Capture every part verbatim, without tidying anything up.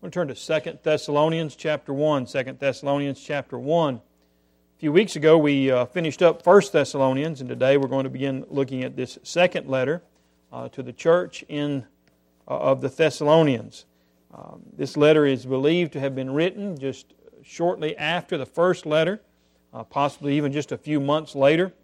I'm going to turn to Second Thessalonians chapter one. Second Thessalonians chapter one. A few weeks ago we uh, finished up First Thessalonians, and today we're going to begin looking at this second letter uh, to the church in uh, of the Thessalonians. Um, this letter is believed to have been written just shortly after the first letter, uh, possibly even just a few months later.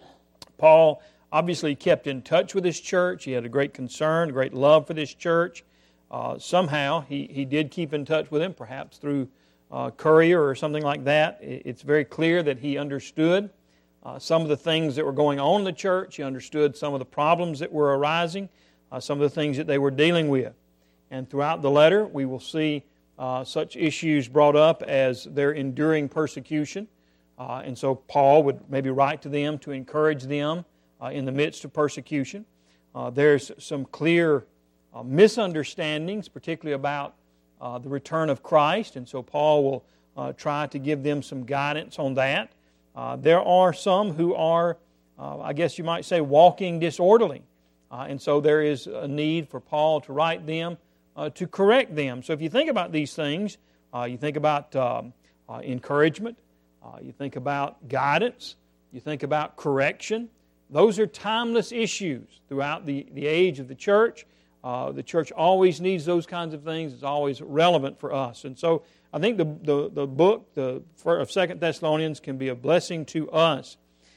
Paul obviously kept in touch with his church. He had a great concern, a great love for this church. Uh, somehow he, he did keep in touch with him, perhaps through uh, courier or something like that. It's very clear that he understood uh, some of the things that were going on in the church. He understood some of the problems that were arising, uh, some of the things that they were dealing with. And throughout the letter, we will see uh, such issues brought up as their enduring persecution. Uh, and so Paul would maybe write to them to encourage them uh, in the midst of persecution. Uh, there's some clear Uh, misunderstandings, particularly about uh, the return of Christ, and so Paul will uh, try to give them some guidance on that. Uh, there are some who are, uh, I guess you might say, walking disorderly, uh, and so there is a need for Paul to write them, uh, to correct them. So if you think about these things, uh, you think about um, uh, encouragement, uh, you think about guidance, you think about correction. Those are timeless issues throughout the, the age of the church. Uh, the church always needs those kinds of things. It's always relevant for us. And so I think the, the, the book the, of Second Thessalonians can be a blessing to us.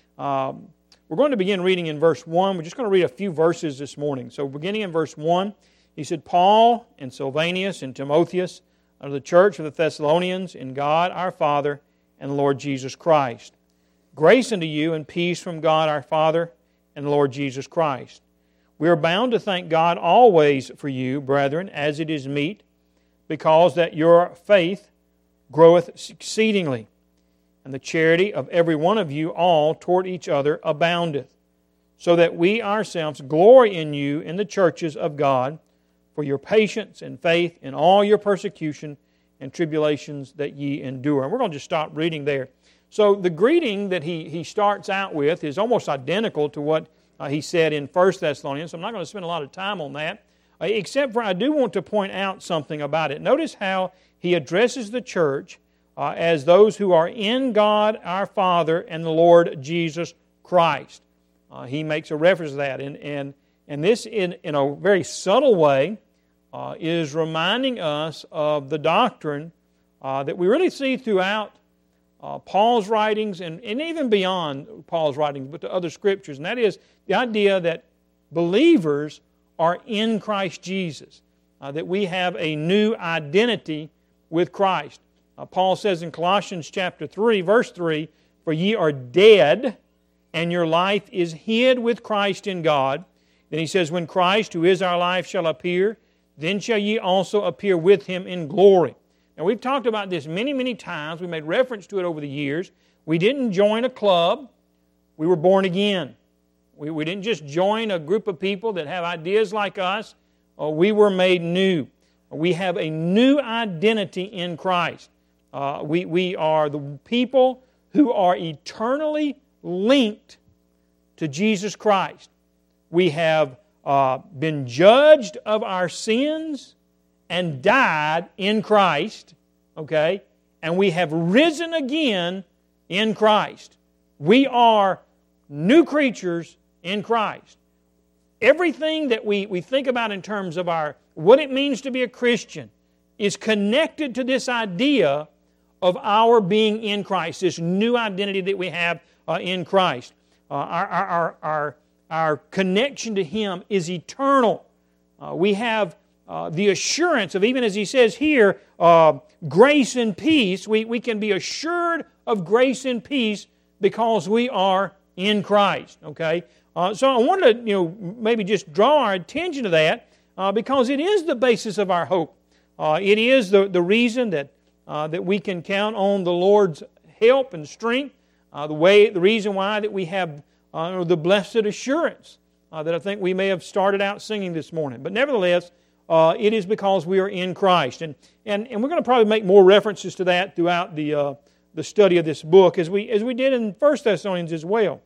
Um, we're going to begin reading in verse one. We're just going to read a few verses this morning. So beginning in verse one, he said, Paul and Silvanus and Timotheus of the church of the Thessalonians in God our Father and the Lord Jesus Christ. Grace unto you and peace from God our Father and the Lord Jesus Christ. We are bound to thank God always for you, brethren, as it is meet, because that your faith groweth exceedingly, and the charity of every one of you all toward each other aboundeth, so that we ourselves glory in you in the churches of God, for your patience and faith in all your persecution and tribulations that ye endure. And we're going to just stop reading there. So the greeting that he, he starts out with is almost identical to what Uh, he said in First Thessalonians. So I'm not going to spend a lot of time on that, uh, except for I do want to point out something about it. Notice how he addresses the church uh, as those who are in God our Father and the Lord Jesus Christ. Uh, he makes a reference to that. And, and, and this, in, in a very subtle way, uh, is reminding us of the doctrine uh, that we really see throughout Uh, Paul's writings and, and even beyond Paul's writings, but to other scriptures, and that is the idea that believers are in Christ Jesus, uh, that we have a new identity with Christ. Uh, Paul says in Colossians chapter three, verse three, for ye are dead, and your life is hid with Christ in God. Then he says, when Christ, who is our life, shall appear, then shall ye also appear with Him in glory. Now, we've talked about this many, many times. We made reference to it over the years. We didn't join a club. We were born again. We, we didn't just join a group of people that have ideas like us. Uh, we were made new. We have a new identity in Christ. Uh, we, we are the people who are eternally linked to Jesus Christ. We have uh, been judged of our sins and died in Christ, okay? And we have risen again in Christ. We are new creatures in Christ. Everything that we, we think about in terms of our what it means to be a Christian is connected to this idea of our being in Christ, this new identity that we have uh, in Christ. Uh, our, our, our, our, our connection to Him is eternal. Uh, we have Uh, the assurance of, even as he says here, uh, grace and peace. We, we can be assured of grace and peace because we are in Christ. Okay, uh, so I wanted to, you know, maybe just draw our attention to that uh, because it is the basis of our hope. Uh, it is the, the reason that uh, that we can count on the Lord's help and strength. Uh, the way, the reason why that we have uh, the blessed assurance uh, that I think we may have started out singing this morning. But nevertheless, Uh, it is because we are in Christ. And, and, and we're going to probably make more references to that throughout the, uh, the study of this book as we, as we did in First Thessalonians as well.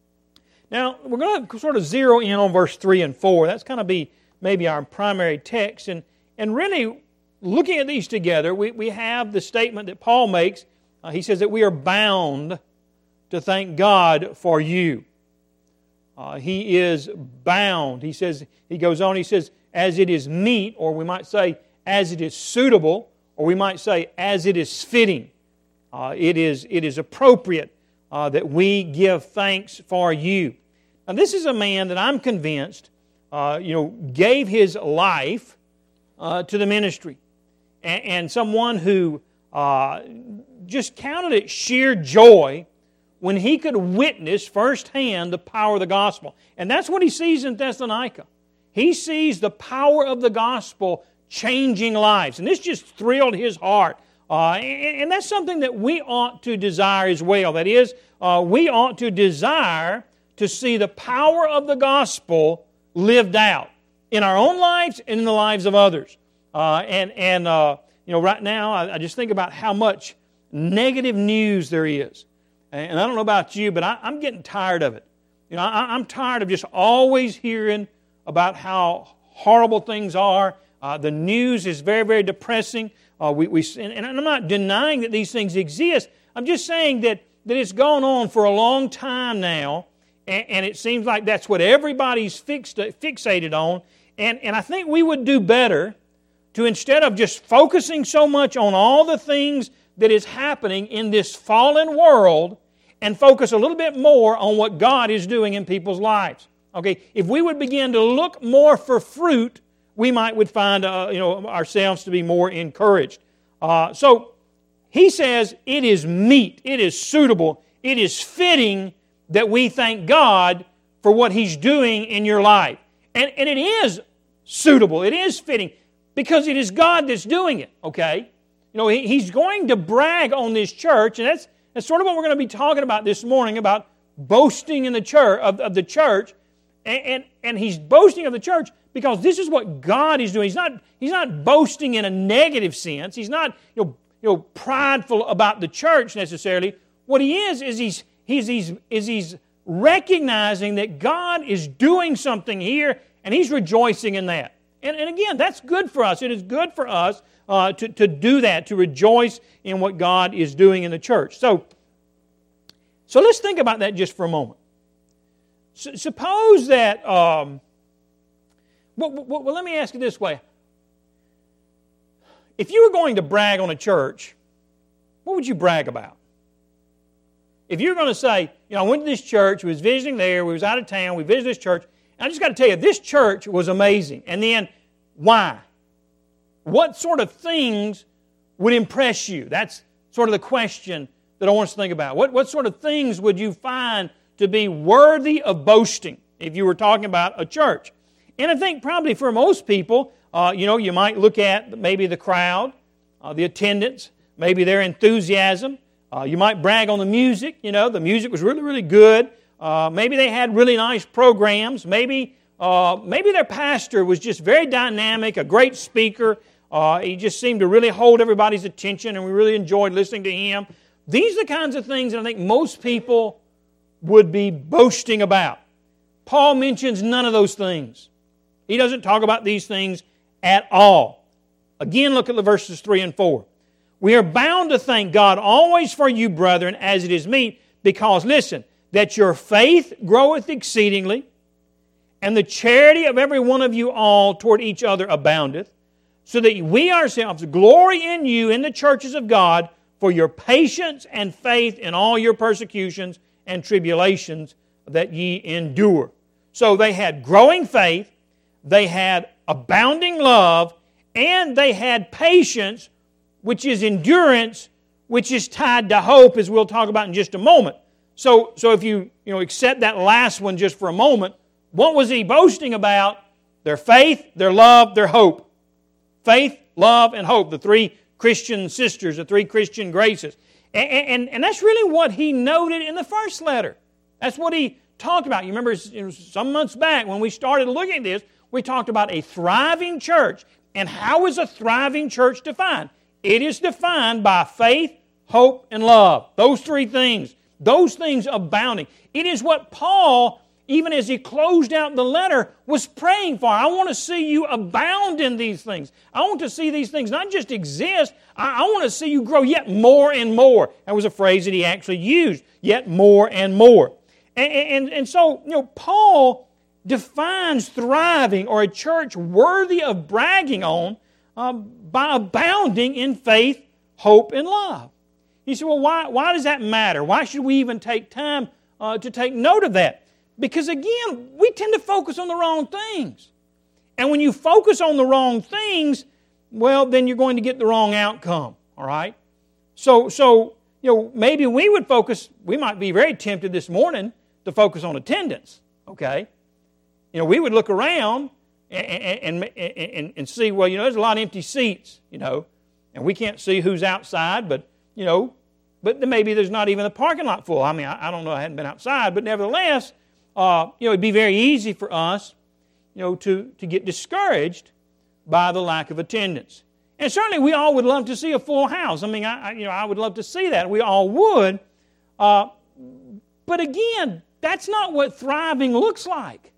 Now, we're going to sort of zero in on verse three and four. That's kind of be maybe our primary text. And, and really, looking at these together, we, we have the statement that Paul makes. Uh, he says that we are bound to thank God for you. Uh, he is bound. He says, he goes on, he says, as it is meet, or we might say, as it is suitable, or we might say, as it is fitting. Uh, it is it is appropriate uh, that we give thanks for you. Now, this is a man that I'm convinced, uh, you know, gave his life uh, to the ministry, and, and someone who uh, just counted it sheer joy when he could witness firsthand the power of the gospel. And that's what he sees in Thessalonica. He sees the power of the gospel changing lives. And this just thrilled his heart. Uh, and, and that's something that we ought to desire as well. That is, uh, we ought to desire to see the power of the gospel lived out in our own lives and in the lives of others. Uh, and, and uh, you know, right now, I, I just think about how much negative news there is. And I don't know about you, but I, I'm getting tired of it. You know, I, I'm tired of just always hearing about how horrible things are. Uh, the news is very, very depressing. Uh, we, we, and, and I'm not denying that these things exist. I'm just saying that, that it's gone on for a long time now, and, and it seems like that's what everybody's fixed, fixated on. And, and I think we would do better to, instead of just focusing so much on all the things that is happening in this fallen world, and focus a little bit more on what God is doing in people's lives. Okay, if we would begin to look more for fruit, we might would find uh, you know ourselves to be more encouraged. Uh, so he says it is meet, it is suitable, it is fitting that we thank God for what He's doing in your life, and and it is suitable, it is fitting because it is God that's doing it. Okay. You know, he's going to brag on this church, and that's, that's sort of what we're going to be talking about this morning, about boasting in the church of, of the church. And, and, and he's boasting of the church because this is what God is doing. He's not, he's not boasting in a negative sense. He's not you know, you know, prideful about the church necessarily. What he is, is he's, he's, he's, is he's recognizing that God is doing something here, and he's rejoicing in that. And, and again, that's good for us. It is good for us Uh, to, to do that, to rejoice in what God is doing in the church. So, so let's think about that just for a moment. S- suppose that, um, well, well, well, let me ask you this way. If you were going to brag on a church, what would you brag about? If you were going to say, you know, I went to this church, we was visiting there, we was out of town, we visited this church, and I just got to tell you, this church was amazing. And then, why? What sort of things would impress you? That's sort of the question that I want us to think about. What, what sort of things would you find to be worthy of boasting if you were talking about a church? And I think probably for most people, uh, you know, you might look at maybe the crowd, uh, the attendance, maybe their enthusiasm. Uh, you might brag on the music. You know, the music was really, really good. Uh, maybe they had really nice programs. Maybe, uh, maybe their pastor was just very dynamic, a great speaker. Uh, he just seemed to really hold everybody's attention, and we really enjoyed listening to him. These are the kinds of things that I think most people would be boasting about. Paul mentions none of those things. He doesn't talk about these things at all. Again, look at the verses three and four. We are bound to thank God always for you, brethren, as it is meet, because, listen, that your faith groweth exceedingly, and the charity of every one of you all toward each other aboundeth, so that we ourselves glory in you in the churches of God for your patience and faith in all your persecutions and tribulations that ye endure. So they had growing faith, they had abounding love, and they had patience, which is endurance, which is tied to hope, as we'll talk about in just a moment. So, so if you, you know, accept that last one just for a moment, what was he boasting about? Their faith, their love, their hope. Faith, love, and hope, the three Christian sisters, the three Christian graces. And, and, and that's really what he noted in the first letter. That's what he talked about. You remember some months back when we started looking at this, we talked about a thriving church. And how is a thriving church defined? It is defined by faith, hope, and love. Those three things. Those things abounding. It is what Paul even as he closed out the letter, was praying for. I want to see you abound in these things. I want to see these things not just exist, I, I want to see you grow yet more and more. That was a phrase that he actually used, yet more and more. And, and, and so, you know, Paul defines thriving or a church worthy of bragging on uh, by abounding in faith, hope, and love. You say, well, why, why does that matter? Why should we even take time uh, to take note of that? Because again, we tend to focus on the wrong things. And when you focus on the wrong things, well, then you're going to get the wrong outcome, all right? So, so you know, maybe we would focus, we might be very tempted this morning to focus on attendance, okay? You know, we would look around and, and, and, and see, well, you know, there's a lot of empty seats, you know, and we can't see who's outside, but, you know, but maybe there's not even a parking lot full. I mean, I, I don't know, I hadn't been outside, but nevertheless, Uh, you know, it'd be very easy for us, you know, to, to get discouraged by the lack of attendance. And certainly we all would love to see a full house. I mean, I, I you know, I would love to see that. We all would. Uh, but again, that's not what thriving looks like.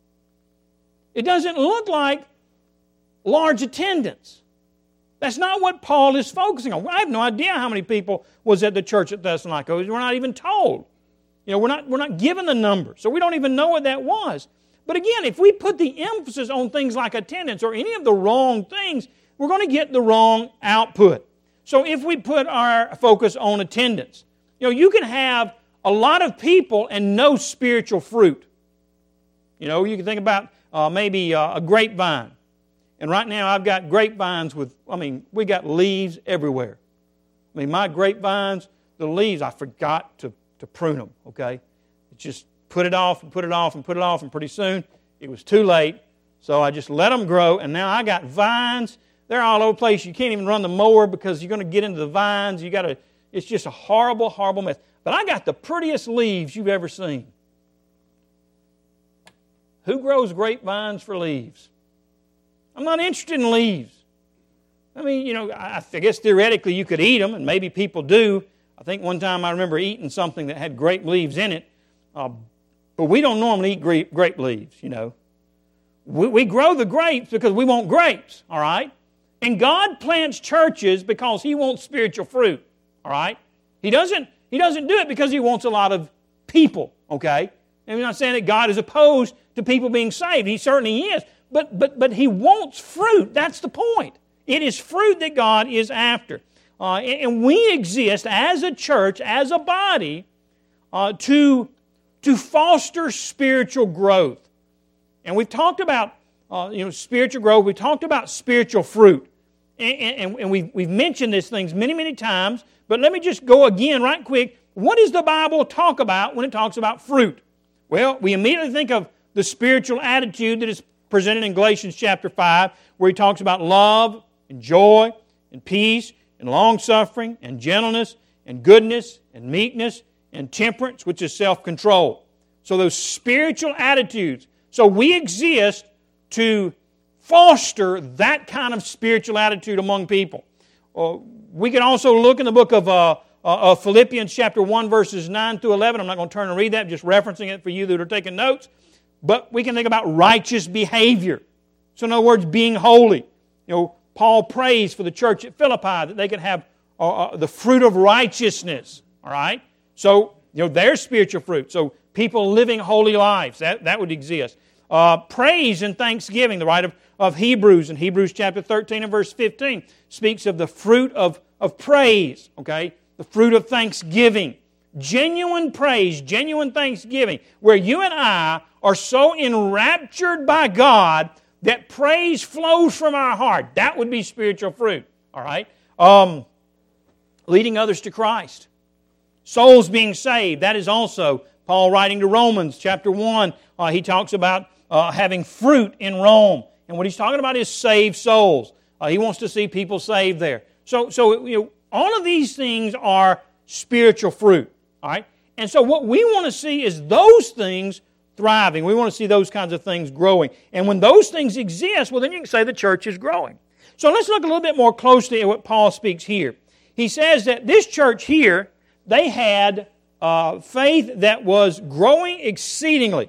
It doesn't look like large attendance. That's not what Paul is focusing on. I have no idea how many people was at the church at Thessalonica. We're not even told. You know, we're not, we're not given the number, so we don't even know what that was. But again, if we put the emphasis on things like attendance or any of the wrong things, we're going to get the wrong output. So if we put our focus on attendance, you know, you can have a lot of people and no spiritual fruit. You know, you can think about uh, maybe uh, a grapevine. And right now I've got grapevines with, I mean, we got leaves everywhere. I mean, my grapevines, the leaves, I forgot to to prune them, okay? Just put it off and put it off and put it off, and pretty soon it was too late, so I just let them grow, and now I got vines. They're all over the place. You can't even run the mower because you're going to get into the vines. You got to. It's just a horrible, horrible mess. But I got the prettiest leaves you've ever seen. Who grows grapevines for leaves? I'm not interested in leaves. I mean, you know, I, I guess theoretically you could eat them, and maybe people do. I think one time I remember eating something that had grape leaves in it, uh, but we don't normally eat grape, grape leaves, you know. We, we grow the grapes because we want grapes, all right? And God plants churches because He wants spiritual fruit, all right? He doesn't, he doesn't do it because He wants a lot of people, okay? And we're not saying that God is opposed to people being saved. He certainly is. But, but, but He wants fruit. That's the point. It is fruit that God is after. Uh, and we exist as a church, as a body, uh, to, to foster spiritual growth. And we've talked about uh, you know, spiritual growth. We've talked about spiritual fruit. And, and, and we've, we've mentioned these things many, many times. But let me just go again right quick. What does the Bible talk about when it talks about fruit? Well, we immediately think of the spiritual attitude that is presented in Galatians chapter five, where he talks about love and joy and peace and long-suffering, and gentleness, and goodness, and meekness, and temperance, which is self-control. So those spiritual attitudes. So we exist to foster that kind of spiritual attitude among people. Uh, we can also look in the book of, uh, uh, of Philippians chapter one, verses nine through eleven. I'm not going to turn and read that, I'm just referencing it for you that are taking notes. But we can think about righteous behavior. So in other words, being holy. You know, Paul prays for the church at Philippi that they can have uh, uh, the fruit of righteousness. All right? So, you know, their spiritual fruit. So people living holy lives, that, that would exist. Uh, praise and thanksgiving. The writer of, of Hebrews, in Hebrews chapter thirteen and verse fifteen, speaks of the fruit of, of praise, okay? The fruit of thanksgiving. Genuine praise, genuine thanksgiving, where you and I are so enraptured by God that praise flows from our heart. That would be spiritual fruit, all right? Um, leading others to Christ. Souls being saved, that is also Paul writing to Romans chapter one. Uh, he talks about uh, having fruit in Rome. And what he's talking about is saved souls. Uh, he wants to see people saved there. So, so you know, all of these things are spiritual fruit, all right? And so what we want to see is those things thriving. We want to see those kinds of things growing. And when those things exist, well, then you can say the church is growing. So let's look a little bit more closely at what Paul speaks here. He says that this church here, they had uh, faith that was growing exceedingly.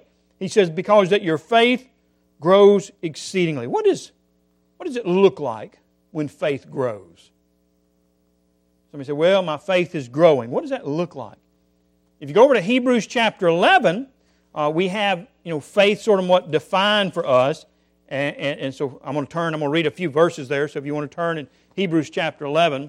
He says, because that your faith grows exceedingly. What is, what does it look like when faith grows? Somebody said, well, my faith is growing. What does that look like? If you go over to Hebrews chapter eleven, uh, we have you know faith sort of what defined for us. And, and, and so I'm going to turn, I'm going to read a few verses there. So if you want to turn in Hebrews chapter eleven,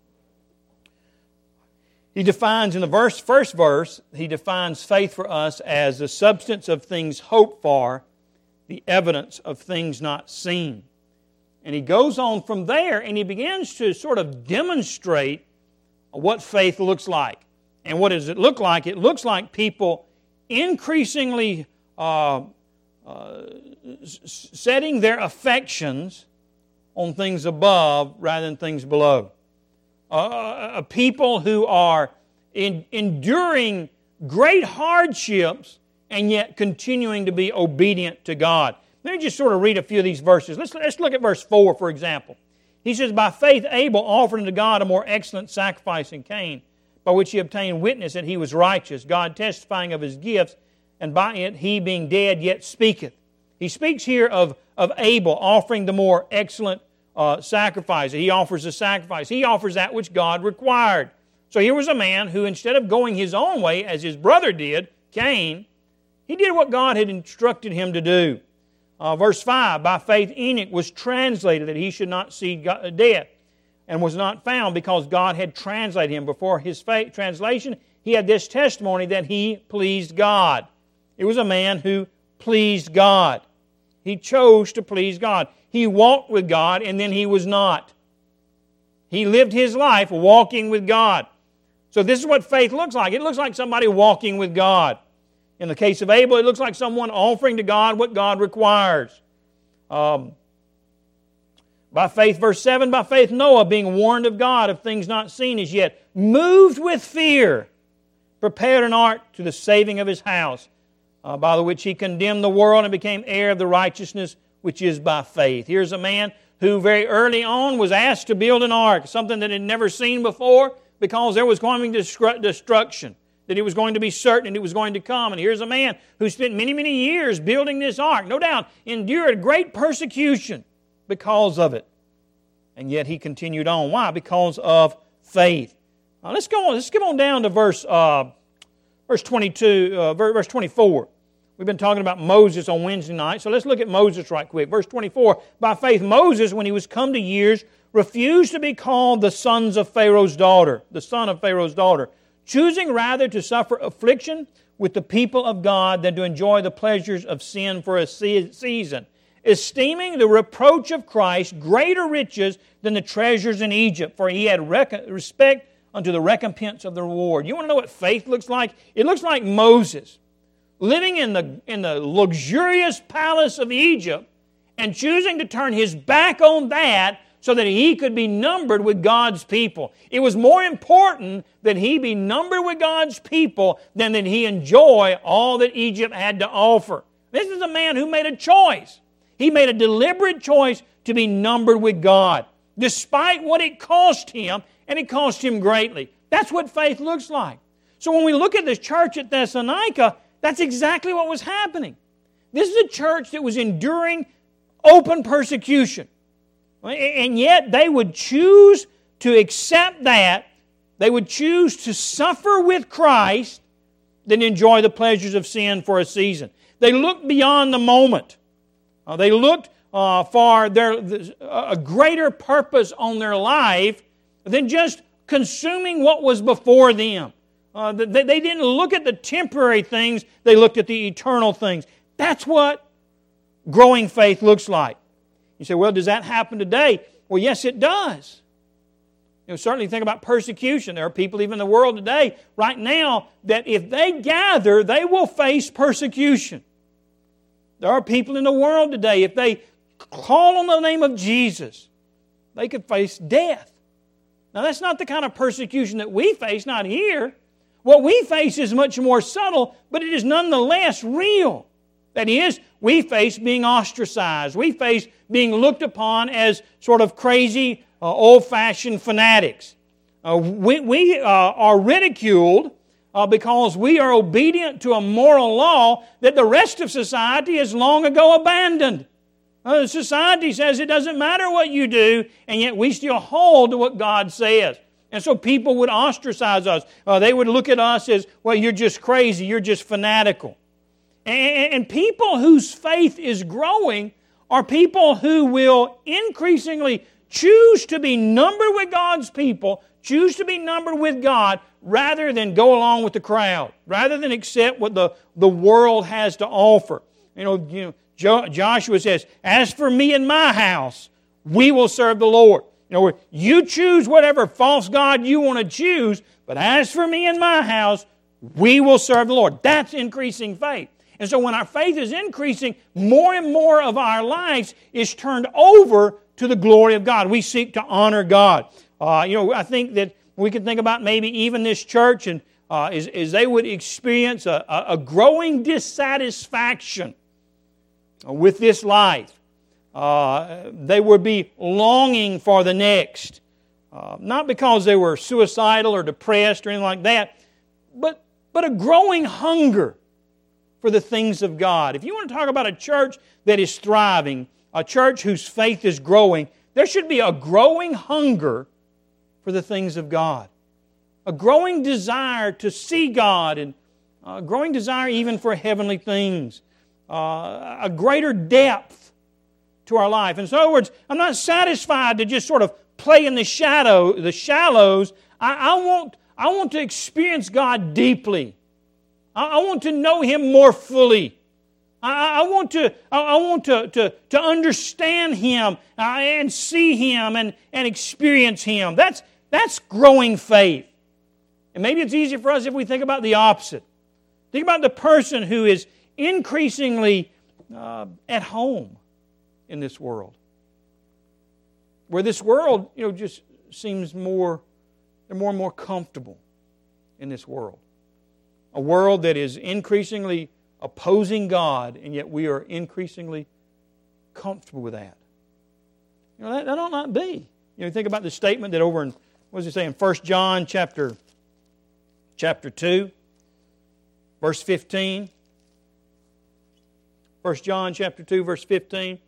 he defines in the verse, first verse, he defines faith for us as the substance of things hoped for, the evidence of things not seen. And he goes on from there and he begins to sort of demonstrate what faith looks like. And what does it look like? It looks like people increasingly uh, uh, setting their affections on things above rather than things below. Uh, a people who are in, enduring great hardships and yet continuing to be obedient to God. Let me just sort of read a few of these verses. Let's, let's look at verse four, for example. He says, by faith Abel offered unto God a more excellent sacrifice than Cain, by which he obtained witness that he was righteous, God testifying of his gifts, and by it he being dead yet speaketh. He speaks here of, of Abel offering the more excellent uh, sacrifice. He offers a sacrifice. He offers that which God required. So here was a man who, instead of going his own way, as his brother did, Cain, he did what God had instructed him to do. Uh, verse five, by faith Enoch was translated that he should not see God, death, and was not found because God had translated him. Before his faith, translation, he had this testimony that he pleased God. It was a man who pleased God. He chose to please God. He walked with God and then he was not. He lived his life walking with God. So this is what faith looks like. It looks like somebody walking with God. In the case of Abel, it looks like someone offering to God what God requires. Um, by faith, verse seven, by faith Noah, being warned of God of things not seen as yet, moved with fear, prepared an ark to the saving of his house, uh, by the which he condemned the world and became heir of the righteousness which is by faith. Here's a man who very early on was asked to build an ark, something that had never seen before, because there was coming destruction, that it was going to be certain and it was going to come. And here's a man who spent many, many years building this ark, no doubt endured great persecution because of it. And yet he continued on. Why? Because of faith. Now let's go on. Let's skip on down to verse uh, verse twenty-two, uh, verse twenty-four. We've been talking about Moses on Wednesday night, so let's look at Moses right quick. Verse twenty-four, by faith Moses, when he was come to years, refused to be called the sons of Pharaoh's daughter, the son of Pharaoh's daughter, choosing rather to suffer affliction with the people of God than to enjoy the pleasures of sin for a season, esteeming the reproach of Christ greater riches than the treasures in Egypt, for he had rec- respect unto the recompense of the reward. You want to know what faith looks like? It looks like Moses living in the, in the luxurious palace of Egypt and choosing to turn his back on that so that he could be numbered with God's people. It was more important that he be numbered with God's people than that he enjoy all that Egypt had to offer. This is a man who made a choice. He made a deliberate choice to be numbered with God, despite what it cost him, and it cost him greatly. That's what faith looks like. So when we look at this church at Thessalonica, that's exactly what was happening. This is a church that was enduring open persecution. And yet they would choose to accept that. They would choose to suffer with Christ than enjoy the pleasures of sin for a season. They looked beyond the moment. Uh, they looked uh, for their, a greater purpose on their life than just consuming what was before them. Uh, they, they didn't look at the temporary things. They looked at the eternal things. That's what growing faith looks like. You say, well, does that happen today? Well, yes, it does. You know, certainly think about persecution. There are people even in the world today, right now, that if they gather, they will face persecution. There are people in the world today, if they call on the name of Jesus, they could face death. Now, that's not the kind of persecution that we face, not here. What we face is much more subtle, but it is nonetheless real. That is, we face being ostracized. We face being looked upon as sort of crazy, uh, old-fashioned fanatics. Uh, we we uh, are ridiculed uh, because we are obedient to a moral law that the rest of society has long ago abandoned. Uh, society says it doesn't matter what you do, and yet we still hold to what God says. And so people would ostracize us. Uh, they would look at us as, well, you're just crazy, you're just fanatical. And, and people whose faith is growing are people who will increasingly choose to be numbered with God's people, choose to be numbered with God, rather than go along with the crowd, rather than accept what the, the world has to offer. You know, you know, Jo- Joshua says, as for me and my house, we will serve the Lord. You know, you choose whatever false god you want to choose, but as for me and my house, we will serve the Lord. That's increasing faith. And so when our faith is increasing, more and more of our lives is turned over to the glory of God. We seek to honor God. Uh, you know, I think that we can think about maybe even this church, and uh, as, as they would experience a, a growing dissatisfaction with this life. Uh, they would be longing for the next. Uh, not because they were suicidal or depressed or anything like that, but, but a growing hunger for the things of God. If you want to talk about a church that is thriving, a church whose faith is growing, there should be a growing hunger for the things of God. A growing desire to see God, and a growing desire even for heavenly things. Uh, a greater depth to our life. In other words, I'm not satisfied to just sort of play in the shadow, the shallows. I, I want, I want to experience God deeply. I, I want to know Him more fully. I, I want to, I, I want to, to, to understand Him uh, and see Him and, and experience Him. That's, that's growing faith. And maybe it's easier for us if we think about the opposite. Think about the person who is increasingly uh, at home in this world. Where this world, you know, just seems more, they're more and more comfortable in this world. A world that is increasingly opposing God, and yet we are increasingly comfortable with that. You know, that, that ought not be. You know, think about the statement that over in, what does it say, in First John chapter, chapter two, verse fifteen. First John chapter two, verse fifteen.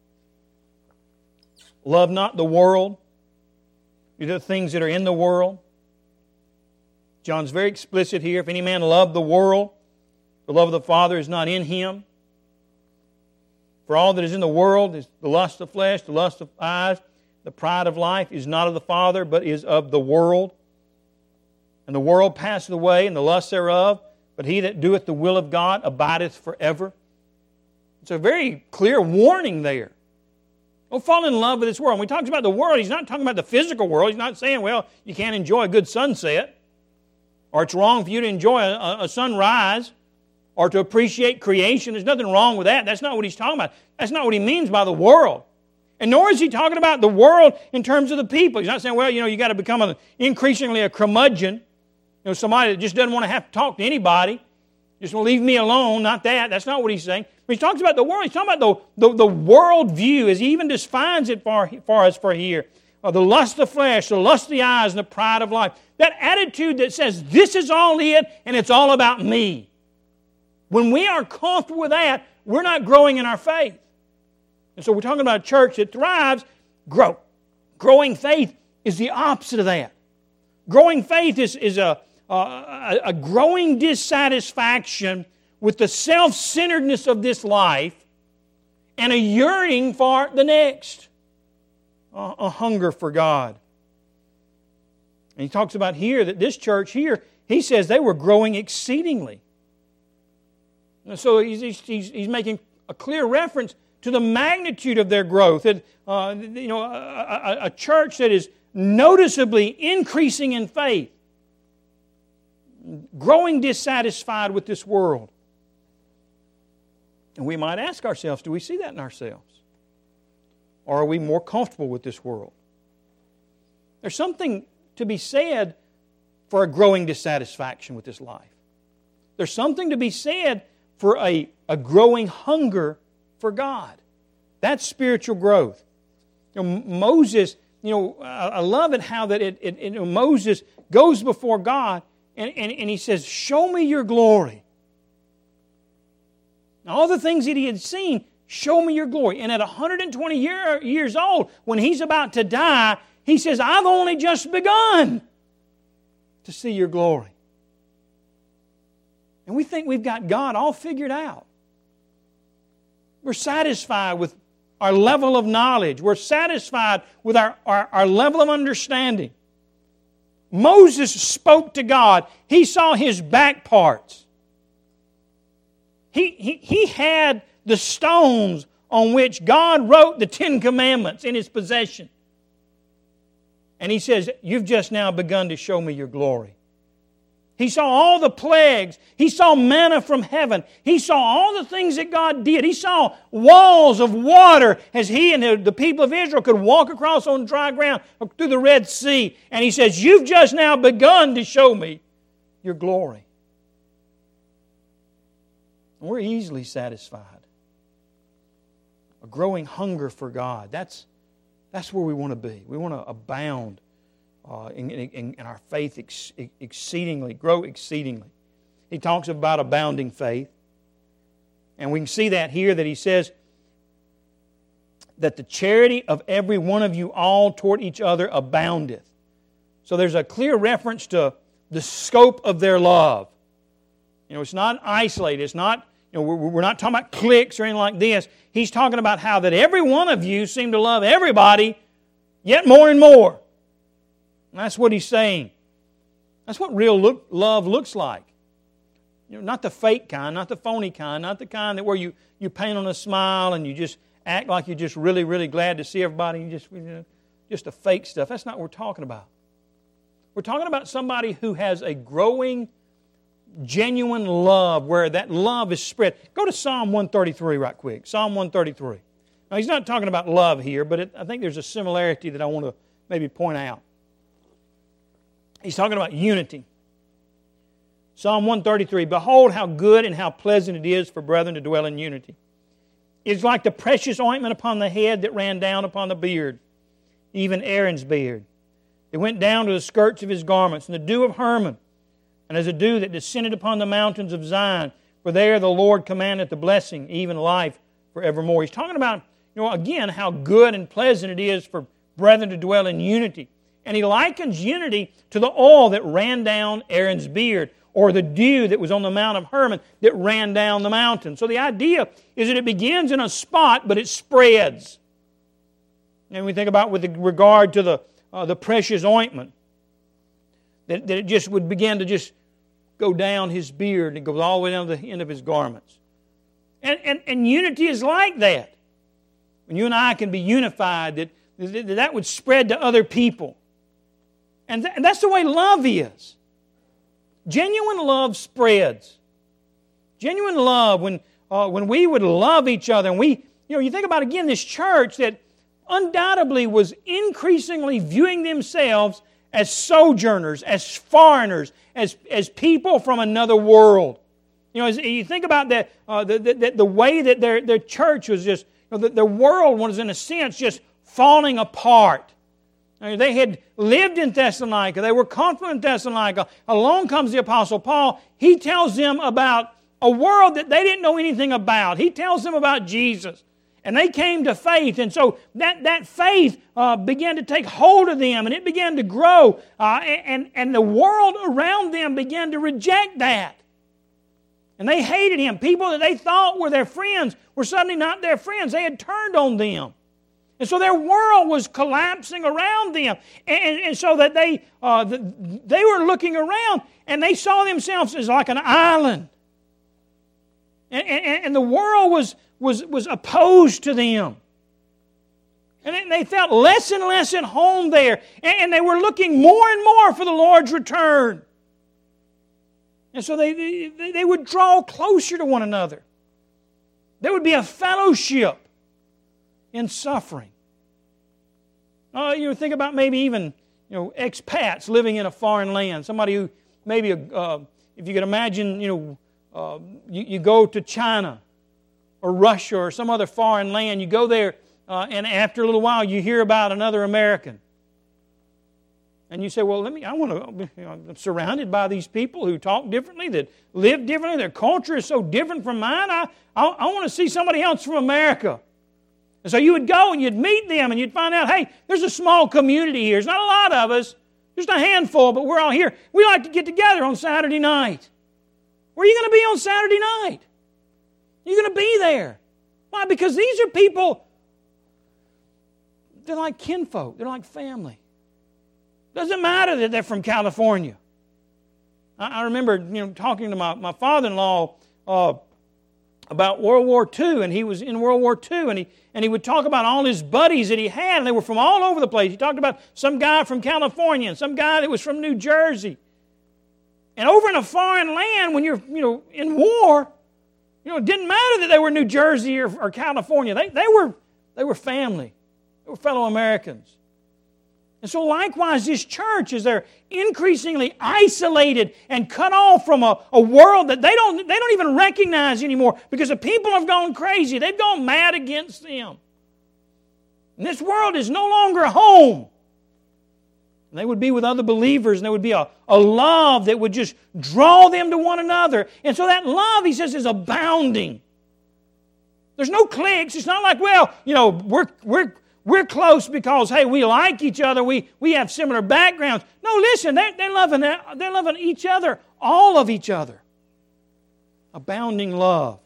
Love not the world, the things that are in the world. John's very explicit here. If any man love the world, the love of the Father is not in him. For all that is in the world is the lust of flesh, the lust of eyes, the pride of life is not of the Father, but is of the world. And the world passeth away, and the lust thereof, but he that doeth the will of God abideth forever. It's a very clear warning there. Don't fall in love with this world. When he talks about the world, he's not talking about the physical world. He's not saying, well, you can't enjoy a good sunset, or it's wrong for you to enjoy a, a sunrise, or to appreciate creation. There's nothing wrong with that. That's not what he's talking about. That's not what he means by the world. And nor is he talking about the world in terms of the people. He's not saying, well, you know, you got to become a, increasingly a curmudgeon. You know, somebody that just doesn't want to have to talk to anybody. Just want to leave me alone. Not that. That's not what he's saying. When he talks about the world, he's talking about the, the, the world view, as he even defines it for, for us for here. Uh, the lust of the flesh, the lust of the eyes, and the pride of life. That attitude that says, this is all it, and it's all about me. When we are comfortable with that, we're not growing in our faith. And so we're talking about a church that thrives. Grow. Growing faith is the opposite of that. Growing faith is, is a, a, a growing dissatisfaction with the self-centeredness of this life and a yearning for the next. A, a hunger for God. And he talks about here that this church here, he says they were growing exceedingly. And so he's, he's, he's making a clear reference to the magnitude of their growth. That, uh, you know, a, a, a church that is noticeably increasing in faith, growing dissatisfied with this world. And we might ask ourselves, do we see that in ourselves? Or are we more comfortable with this world? There's something to be said for a growing dissatisfaction with this life. There's something to be said for a, a growing hunger for God. That's spiritual growth. You know, Moses, you know, I love it how that it, it, it you know, Moses goes before God and, and, and he says, show me your glory. Now, all the things that he had seen, show me your glory. And at one hundred twenty year, years old, when he's about to die, he says, I've only just begun to see your glory. And we think we've got God all figured out. We're satisfied with our level of knowledge. We're satisfied with our, our, our level of understanding. Moses spoke to God. He saw His back parts. He, he, he had the stones on which God wrote the Ten Commandments in his possession. And he says, you've just now begun to show me your glory. He saw all the plagues. He saw manna from heaven. He saw all the things that God did. He saw walls of water as he and the people of Israel could walk across on dry ground through the Red Sea. And he says, you've just now begun to show me your glory. And we're easily satisfied. A growing hunger for God. That's, that's where we want to be. We want to abound Uh, in, in, in our faith ex, exceedingly, grow exceedingly. He talks about abounding faith. And we can see that here that he says that the charity of every one of you all toward each other aboundeth. So there's a clear reference to the scope of their love. You know, it's not isolated. It's not, you know, we're, we're not talking about cliques or anything like this. He's talking about how that every one of you seem to love everybody, yet more and more. That's what he's saying. That's what real look, love looks like. You know, not the fake kind, not the phony kind, not the kind that where you, you paint on a smile and you just act like you're just really, really glad to see everybody. You just, you know, just the fake stuff. That's not what we're talking about. We're talking about somebody who has a growing, genuine love where that love is spread. Go to Psalm one thirty-three right quick. Psalm one thirty-three. Now, he's not talking about love here, but it, I think there's a similarity that I want to maybe point out. He's talking about unity. Psalm one thirty-three, behold how good and how pleasant it is for brethren to dwell in unity. It's like the precious ointment upon the head that ran down upon the beard, even Aaron's beard. It went down to the skirts of his garments, and the dew of Hermon, and as a dew that descended upon the mountains of Zion, for there the Lord commandeth the blessing, even life forevermore. He's talking about, you know, again, how good and pleasant it is for brethren to dwell in unity. And he likens unity to the oil that ran down Aaron's beard, or the dew that was on the Mount of Hermon that ran down the mountain. So the idea is that it begins in a spot, but it spreads. And we think about with regard to the, uh, the precious ointment, that, that it just would begin to just go down his beard, and it goes all the way down to the end of his garments. And, and, and unity is like that. When you and I can be unified, that that, that would spread to other people. And, th- and that's the way love is. Genuine love spreads. Genuine love, when uh, when we would love each other, and we, you know, you think about again this church that undoubtedly was increasingly viewing themselves as sojourners, as foreigners, as as people from another world. You know, as you think about that, uh, the, the the way that their their church was just, you know, the, the world was in a sense just falling apart. They had lived in Thessalonica. They were comfortable in Thessalonica. Along comes the Apostle Paul. He tells them about a world that they didn't know anything about. He tells them about Jesus. And they came to faith. And so that, that faith uh, began to take hold of them, and it began to grow. Uh, and, and the world around them began to reject that. And they hated him. People that they thought were their friends were suddenly not their friends. They had turned on them. And so their world was collapsing around them. And, and so that they uh, they were looking around and they saw themselves as like an island. And, and, and the world was, was, was opposed to them. And they felt less and less at home there. And they were looking more and more for the Lord's return. And so they, they, they would draw closer to one another. There would be a fellowship in suffering. Uh, you know, think about maybe even, you know, expats living in a foreign land. Somebody who maybe, uh, if you could imagine, you know, uh, you, you go to China or Russia or some other foreign land. You go there, uh, and after a little while, you hear about another American. And you say, well, let me, I want to, you know, I'm surrounded by these people who talk differently, that live differently, their culture is so different from mine. I, I, I want to see somebody else from America. And so you would go and you'd meet them and you'd find out, hey, there's a small community here. There's not a lot of us, just a handful, but we're all here. We like to get together on Saturday night. Where are you going to be on Saturday night? You're going to be there. Why? Because these are people, they're like kinfolk. They're like family. Doesn't matter that they're from California. I, I remember, you know, talking to my, my father-in-law uh, about World War Two, and he was in World War Two, and he and he would talk about all his buddies that he had, and they were from all over the place. He talked about some guy from California and some guy that was from New Jersey. And over in a foreign land, when you're, you know, in war, you know, it didn't matter that they were New Jersey or, or California. They they were they were family. They were fellow Americans. And so likewise, this church, as they're increasingly isolated and cut off from a, a world that they don't, they don't even recognize anymore because the people have gone crazy. They've gone mad against them. And this world is no longer a home. And they would be with other believers, and there would be a, a love that would just draw them to one another. And so that love, he says, is abounding. There's no cliques. It's not like, well, you know, we're we're We're close because, hey, we like each other. We, we have similar backgrounds. No, listen, they're, they're, loving, they're loving each other, all of each other. Abounding love.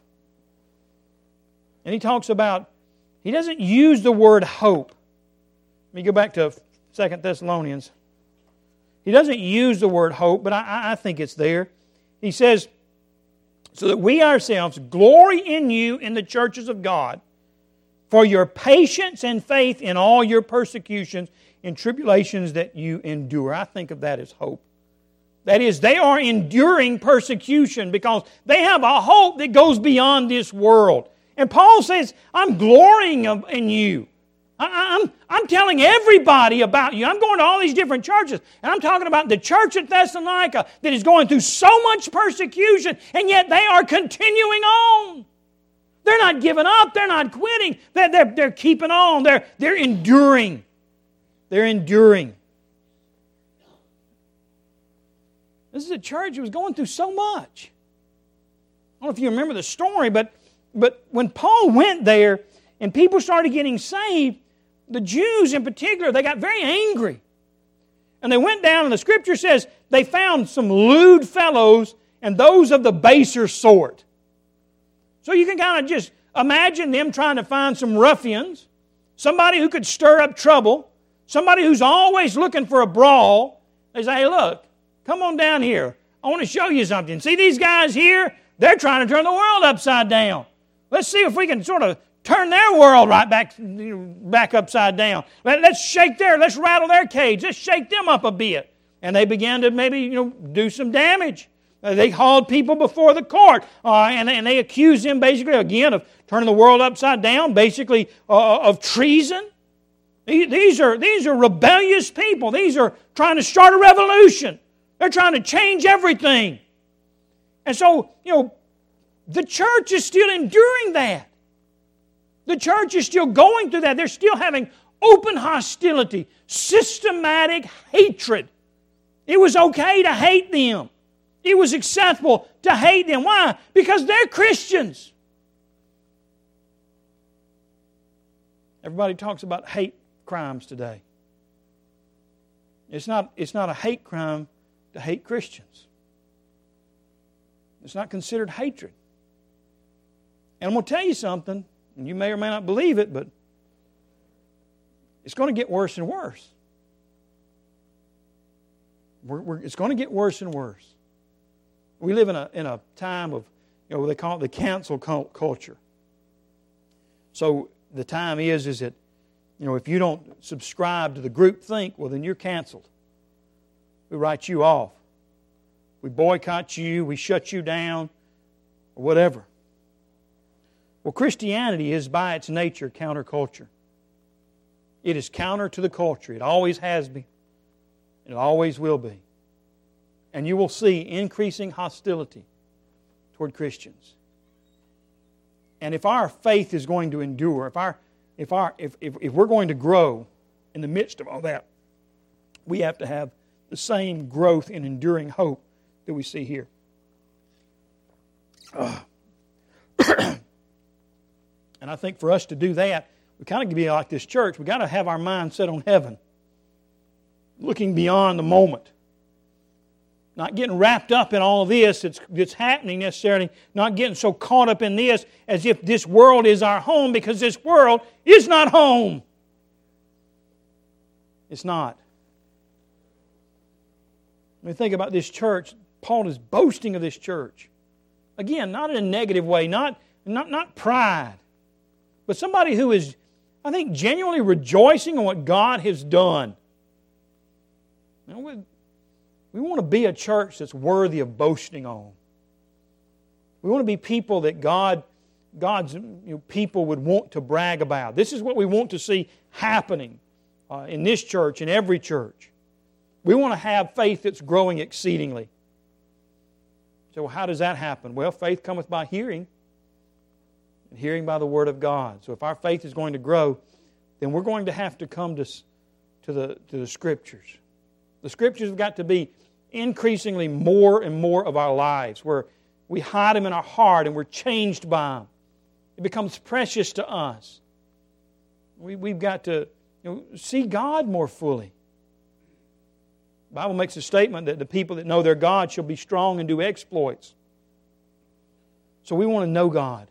And he talks about, he doesn't use the word hope. Let me go back to Second Thessalonians. He doesn't use the word hope, but I, I think it's there. He says, so that we ourselves glory in you in the churches of God, for your patience and faith in all your persecutions and tribulations that you endure. I think of that as hope. That is, they are enduring persecution because they have a hope that goes beyond this world. And Paul says, I'm glorying in you. I'm, I'm telling everybody about you. I'm going to all these different churches, and I'm talking about the church at Thessalonica that is going through so much persecution, and yet they are continuing on. They're not giving up. They're not quitting. They're, they're, they're keeping on. They're, they're enduring. They're enduring. This is a church that was going through so much. I don't know if you remember the story, but, but when Paul went there and people started getting saved, the Jews in particular, they got very angry. And they went down, and the Scripture says they found some lewd fellows and those of the baser sort. So you can kind of just imagine them trying to find some ruffians, somebody who could stir up trouble, somebody who's always looking for a brawl. They say, hey, look, come on down here. I want to show you something. See these guys here? They're trying to turn the world upside down. Let's see if we can sort of turn their world right back, back upside down. Let's shake their, let's rattle their cage. Let's shake them up a bit. And they began to maybe, you know, do some damage. They hauled people before the court, uh, and, and they accused them basically, again, of turning the world upside down, basically uh, of treason. These are, these are rebellious people. These are trying to start a revolution. They're trying to change everything. And so, you know, the church is still enduring that. The church is still going through that. They're still having open hostility, systematic hatred. It was okay to hate them. It was acceptable to hate them. Why? Because they're Christians. Everybody talks about hate crimes today. It's not, it's not a hate crime to hate Christians. It's not considered hatred. And I'm going to tell you something, and you may or may not believe it, but it's going to get worse and worse. We're, we're, it's going to get worse and worse. We live in a in a time of, you know, they call it the cancel culture. So the time is, is that, you know, if you don't subscribe to the group think, well, then you're canceled. We write you off. We boycott you, we shut you down, or whatever. Well, Christianity is by its nature counterculture. It is counter to the culture. It always has been. It always will be. And you will see increasing hostility toward Christians. And if our faith is going to endure, if our if our if, if, if we're going to grow in the midst of all that, we have to have the same growth and enduring hope that we see here. Uh. And I think for us to do that, we kind of be like this church. We've got to have our mind set on heaven, looking beyond the moment. Not getting wrapped up in all of this that's, that's happening necessarily. Not getting so caught up in this as if this world is our home, because this world is not home. It's not. When we think about this church, Paul is boasting of this church. Again, not in a negative way, not, not, not pride, but somebody who is, I think, genuinely rejoicing in what God has done. You know, we, we want to be a church that's worthy of boasting on. We want to be people that God, God's you know, people would want to brag about. This is what we want to see happening uh, in this church, in every church. We want to have faith that's growing exceedingly. So how does that happen? Well, faith cometh by hearing, and hearing by the Word of God. So if our faith is going to grow, then we're going to have to come to, to, the, to the Scriptures. The Scriptures have got to be increasingly more and more of our lives, where we hide them in our heart and we're changed by them. It becomes precious to us. We, we've got to you know, see God more fully. The Bible makes a statement that the people that know their God shall be strong and do exploits. So we want to know God.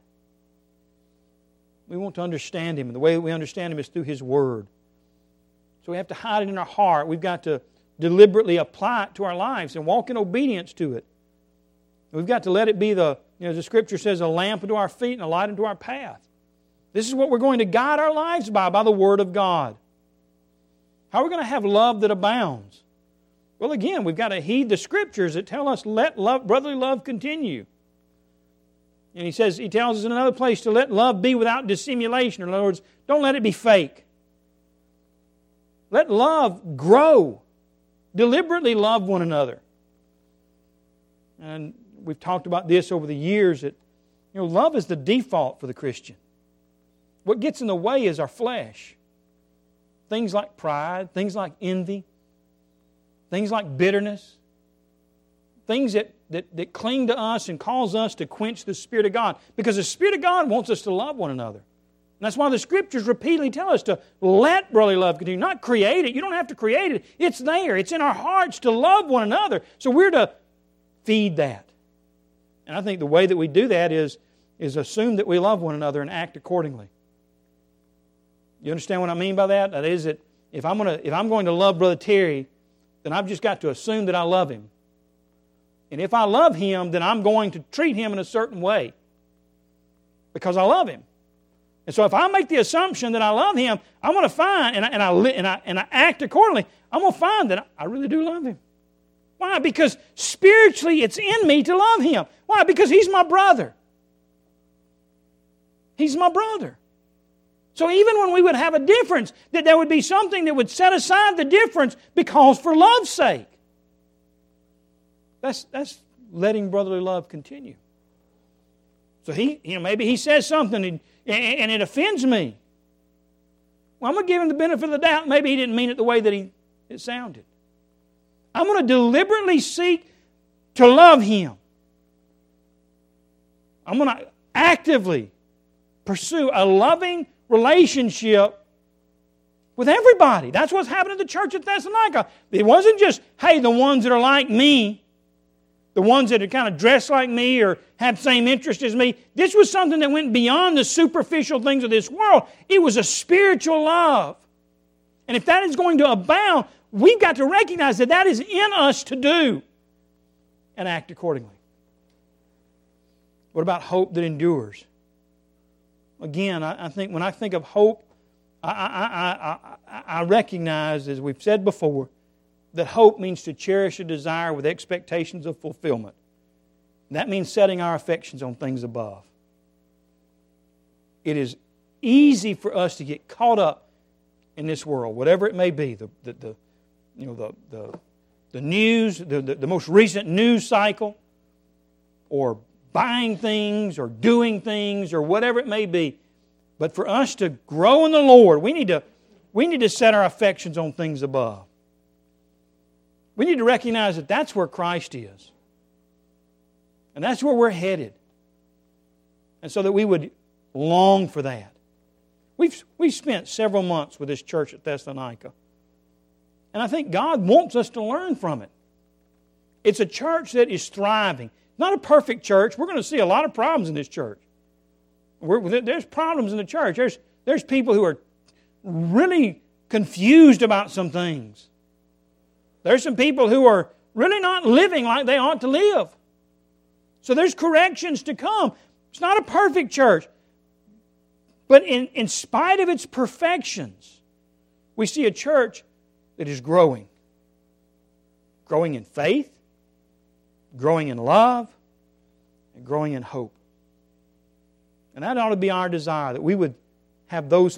We want to understand Him. And the way we understand Him is through His Word. So we have to hide it in our heart. We've got to deliberately apply it to our lives and walk in obedience to it. We've got to let it be the, you know, the Scripture says, a lamp unto our feet and a light unto our path. This is what we're going to guide our lives by, by the Word of God. How are we going to have love that abounds? Well, again, we've got to heed the Scriptures that tell us, let love, brotherly love continue. And he says, he tells us in another place to let love be without dissimulation. In other words, don't let it be fake. Let love grow. Deliberately love one another. And we've talked about this over the years, that you know, love is the default for the Christian. What gets in the way is our flesh. Things like pride, things like envy, things like bitterness, things that, that, that cling to us and cause us to quench the Spirit of God. Because the Spirit of God wants us to love one another. And that's why the Scriptures repeatedly tell us to let brotherly love continue. Not create it. You don't have to create it. It's there. It's in our hearts to love one another. So we're to feed that. And I think the way that we do that is, is assume that we love one another and act accordingly. You understand what I mean by that? That is that if I'm going to, if I'm going to love Brother Terry, then I've just got to assume that I love him. And if I love him, then I'm going to treat him in a certain way because I love him. And so if I make the assumption that I love him, I'm going to find, and I, and I, and I, and I act accordingly, I'm going to find that I really do love him. Why? Because spiritually it's in me to love him. Why? Because he's my brother. He's my brother. So even when we would have a difference, that there would be something that would set aside the difference because for love's sake. That's, that's letting brotherly love continue. So he, you know, maybe he says something and, and it offends me. Well, I'm going to give him the benefit of the doubt. Maybe he didn't mean it the way that he, it sounded. I'm going to deliberately seek to love him. I'm going to actively pursue a loving relationship with everybody. That's what's happened at the church at Thessalonica. It wasn't just, hey, the ones that are like me, the ones that are kind of dressed like me or have the same interest as me. This was something that went beyond the superficial things of this world. It was a spiritual love. And if that is going to abound, we've got to recognize that that is in us to do and act accordingly. What about hope that endures? Again, I, I think when I think of hope, I, I, I, I, I recognize, as we've said before, that hope means to cherish a desire with expectations of fulfillment. That means setting our affections on things above. It is easy for us to get caught up in this world, whatever it may be, the, the, the you know the the, the news, the, the, the most recent news cycle, or buying things, or doing things, or whatever it may be. But for us to grow in the Lord, we need to we need to set our affections on things above. We need to recognize that that's where Christ is. And that's where we're headed. And so that we would long for that. We've, we've spent several months with this church at Thessalonica. And I think God wants us to learn from it. It's a church that is thriving. Not a perfect church. We're going to see a lot of problems in this church. We're, there's problems in the church. There's, there's people who are really confused about some things. There's some people who are really not living like they ought to live. So there's corrections to come. It's not a perfect church. But in, in spite of its perfections, we see a church that is growing. Growing in faith, growing in love, and growing in hope. And that ought to be our desire, that we would have those